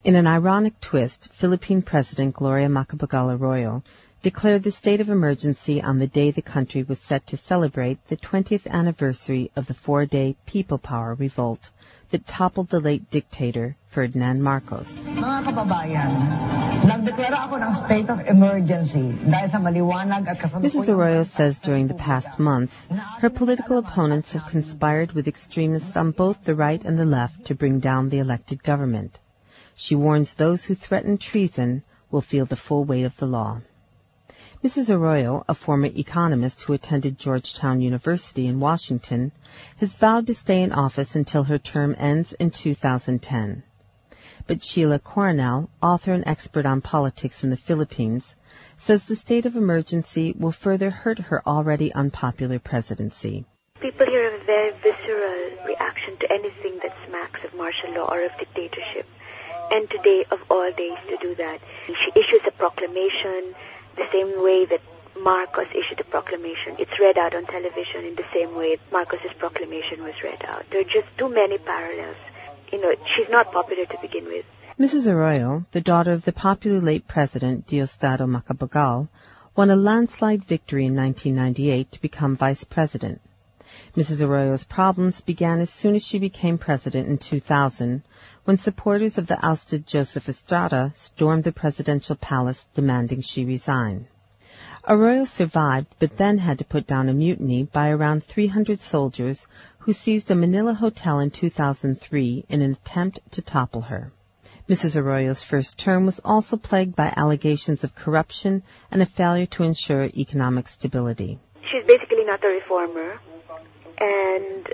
In an ironic twist, Philippine President Gloria Macapagal Arroyo declared the state of emergency on the day the country was set to celebrate the 20th anniversary of the 4-day People Power revolt that toppled the late dictator Ferdinand Marcos. Mga kababayan, nagdeklara ako ng state of emergency dahil sa maliwanag at kasalukuyan. Mrs. Arroyo says during the past months, her political opponents have conspired with extremists on both the right and the left to bring down the elected government. She warns those who threaten treason will feel the full weight of the law. Mrs. Arroyo, a former economist who attended Georgetown University in Washington, has vowed to stay in office until her term ends in 2010. But Sheila Coronel, author and expert on politics in the Philippines, says the state of emergency will further hurt her already unpopular presidency. People here have a very visceral reaction to anything that smacks of martial law or of dictatorship. And today, of all days, to do that, she issues a proclamation the same way that Marcos issued a proclamation. It's read out on television in the same way Marcos's proclamation was read out. There are just too many parallels. She's not popular to begin with. Mrs. Arroyo, the daughter of the popular late president Diosdado Macapagal, won a landslide victory in 1998 to become vice president. Mrs. Arroyo's problems began as soon as she became president in 2000, when supporters of the ousted Joseph Estrada stormed the presidential palace demanding she resign. Arroyo survived, but then had to put down a mutiny by around 300 soldiers who seized a Manila hotel in 2003 in an attempt to topple her. Mrs. Arroyo's first term was also plagued by allegations of corruption and a failure to ensure economic stability. She's basically not a reformer, and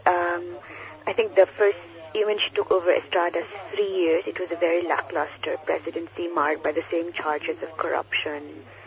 I think when she took over Estrada's 3 years, it was a very lackluster presidency marred by the same charges of corruption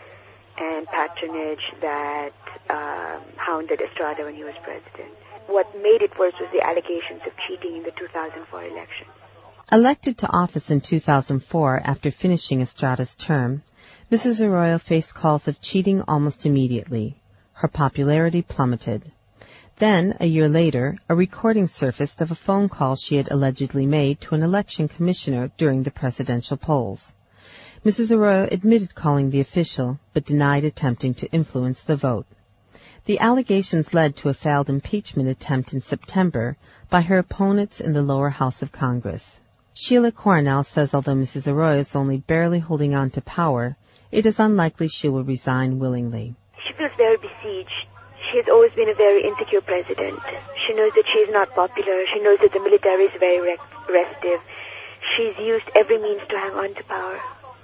and patronage that hounded Estrada when he was president. What made it worse was the allegations of cheating in the 2004 election. Elected to office in 2004 after finishing Estrada's term, Mrs. Arroyo faced calls of cheating almost immediately. Her popularity plummeted. Then, a year later, a recording surfaced of a phone call she had allegedly made to an election commissioner during the presidential polls. Mrs. Arroyo admitted calling the official, but denied attempting to influence the vote. The allegations led to a failed impeachment attempt in September by her opponents in the lower house of Congress. Sheila Coronel says although Mrs. Arroyo is only barely holding on to power, it is unlikely she will resign willingly. She feels very besieged. She has always been a very insecure president. She knows that she is not popular. She knows that the military is very restive. She's used every means to hang on to power.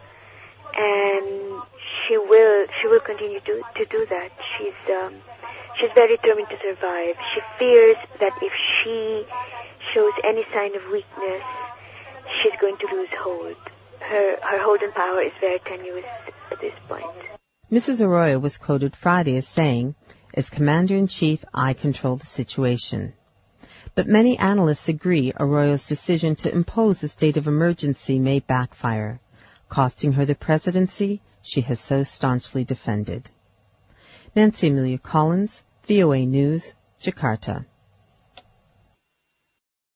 And she will continue to do that. She's very determined to survive. She fears that if she shows any sign of weakness, she's going to lose hold. Her hold on power is very tenuous at this point. Mrs. Arroyo was quoted Friday as saying, "As Commander-in-Chief, I control the situation." But many analysts agree Arroyo's decision to impose a state of emergency may backfire, costing her the presidency she has so staunchly defended. Nancy Amelia Collins, VOA News, Jakarta.